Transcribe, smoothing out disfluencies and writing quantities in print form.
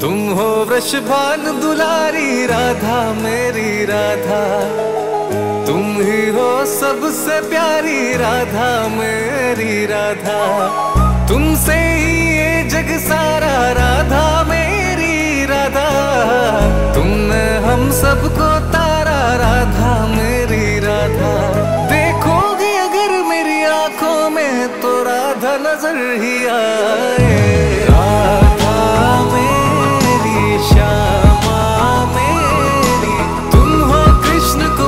तुम हो वृषभान दुलारी राधा मेरी राधा, तुम ही हो सबसे प्यारी राधा मेरी राधा। तुमसे ही ये जग सारा राधा मेरी राधा, तुमने हम सबको तारा राधा मेरी राधा। देखोगी अगर मेरी आंखों में तो राधा नजर ही आए।